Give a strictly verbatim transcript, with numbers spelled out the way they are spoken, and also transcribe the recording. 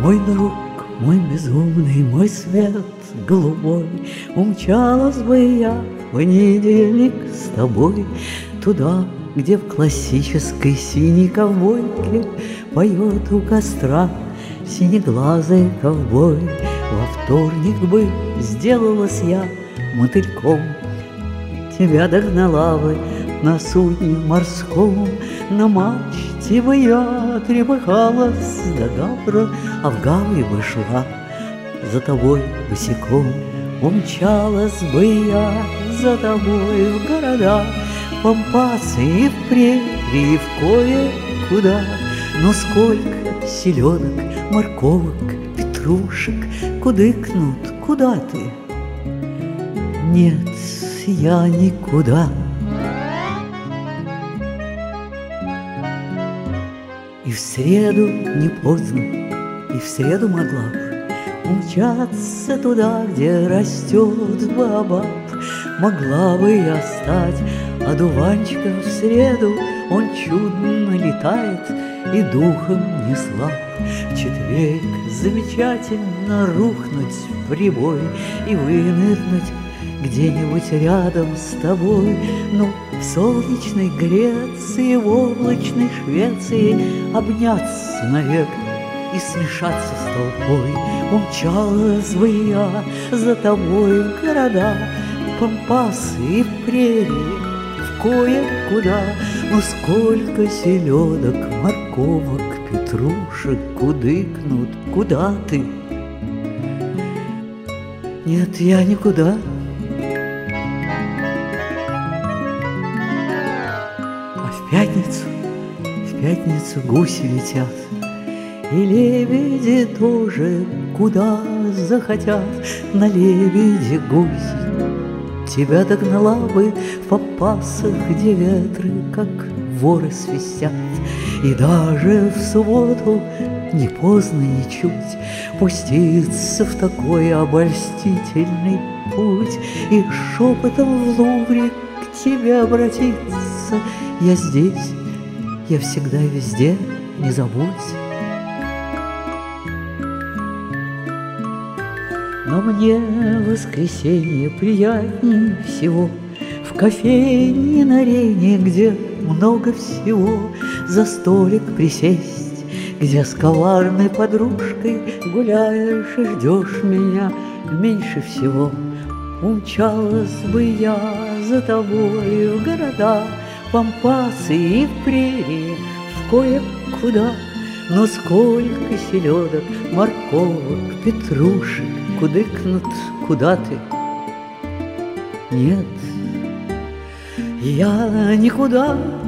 Мой друг, мой безумный, мой свет голубой, умчалась бы я в понедельник с тобой туда, где в классической синей ковбойке поет у костра синеглазый ковбой. Во вторник бы сделалась я мотыльком, тебя догнала бы на судне морском, на мачте бы я трепыхалась до гавра, а в гавре бы шла за тобой босиком. Умчалась бы я за тобой в города, в пампасы и в прерии, в кое-куда. Но сколько селедок, морковок, петрушек кудыкнут, куда ты? Нет, я никуда. И в среду не поздно, и в среду могла б умчаться туда, где растет баобаб. Могла бы я стать одуванчиком в среду, он чудно летает и духом не слаб. В четверг замечательно рухнуть в прибой и вынырнуть где-нибудь рядом с тобой. Ну, в солнечной Греции, в облачной Швеции обняться навек и смешаться с толпой. Умчалась бы я за тобой в города, в пампасы и в прерии, в кое-куда. Но сколько селедок, морковок, петрушек кудыкнут, куда ты? Нет, я никуда. А в пятницу, в пятницу гуси летят, и лебеди тоже куда захотят. На лебеде гуси тебя догнала бы в папасах, где ветры, как воры, свистят. И даже в субботу не поздно ничуть пуститься в такой обольстительный путь и шепотом в Лувре к тебе обратиться. Я здесь, я всегда везде, не забудь. Но мне воскресенье приятнее всего в кофейне на Рейне, где много всего, за столик присесть, где с коварной подружкой гуляешь и ждешь меня меньше всего. Умчалась бы я за тобой в города, в пампасы и в прерии, в кое-куда. Но сколько селедок, морковок, петрушек кудыкнут, куда ты? Нет, я никуда.